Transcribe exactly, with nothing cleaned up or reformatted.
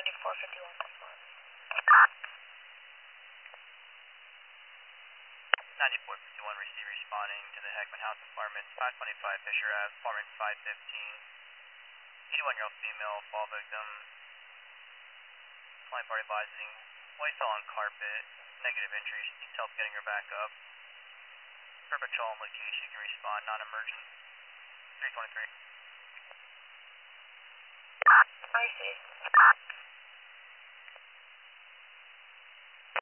ninety-four fifty-one. ninety-four fifty-one, receive responding to the Heckman House Apartments, five twenty-five Fisher Ave, Apartment five fifteen. eighty-one-year-old female, fall victim. Client party advising, waist all on carpet, negative injuries, needs help getting her back up. Per patrol and location, you can respond, non-emergent. three twenty-three. I see.